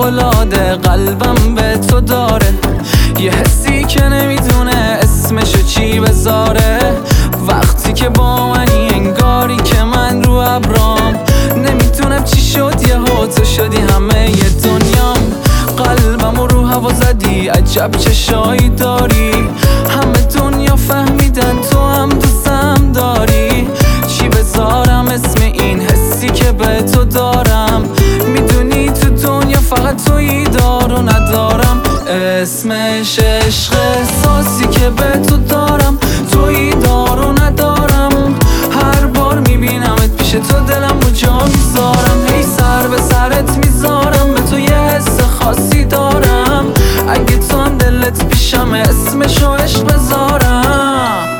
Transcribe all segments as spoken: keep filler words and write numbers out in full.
فوق‌العاده قلبم به تو داره، یه حسی که نمیدونه اسمشو چی بذاره. وقتی که با منی انگاری که من رو ابرام، نمیدونم چی شد یهو تو شدی همه ی دنیام. قلبمو رو هوا زدی، عجب چشایی داری، همه دنیا فهمیدن تو هم دوستم داری. چی بذارم اسم این حسی که به تو دارم، میدونی تو دنیا فقط تویی دار و ندارم. اسمش عشق، احساسی که به تو دارم، تویی دار و ندارم. هر بار میبینمت پیش تو دلمو جا میذارم، هی سر به سرت میذارم، به تو یه حس خاصی دارم. اگه تو هم دلت پیشمه اسمشو عشق بذارم.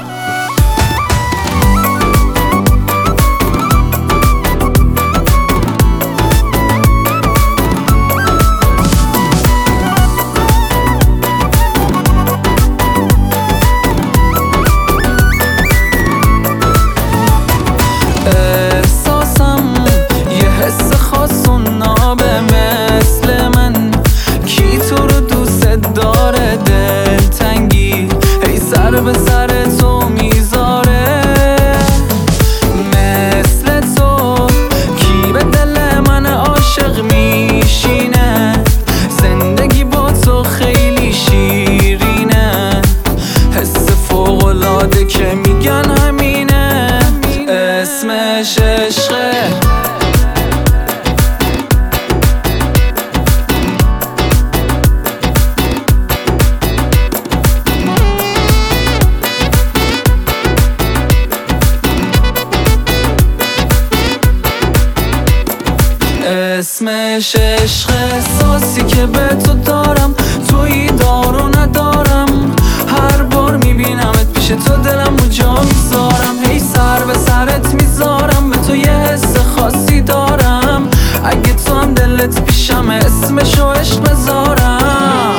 به سر تو میذاره مثل تو، کی به دل من عاشق میشینه. زندگی با تو خیلی شیرینه، حس فوق‌العاده که میگن همینه. اسمش عشقه، اسمش عشق، احساسی که به تو دارم، تویی دار و ندارم. هر بار میبینمت پیش تو دلمو جا میذارم، هی سر به سرت میذارم، به تو یه حس خاصی دارم. اگه تو هم دلت پیشمه اسمشو عشق بذارم.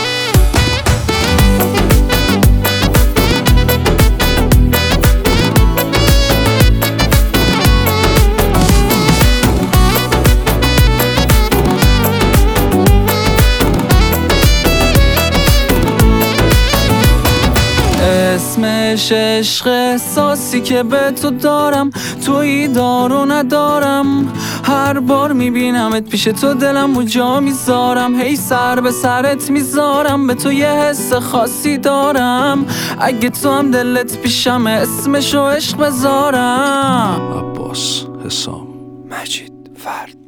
اسمش عشق، احساسی که به تو دارم، تویی دار و ندارم. هر بار میبینمت پیش تو دلمو جا میذارم، هی سر به سرت میذارم، به تو یه حس خاصی دارم. اگه تو هم دلت پیشمه اسمشو عشق بذارم. عباس حسام، مجید فرد.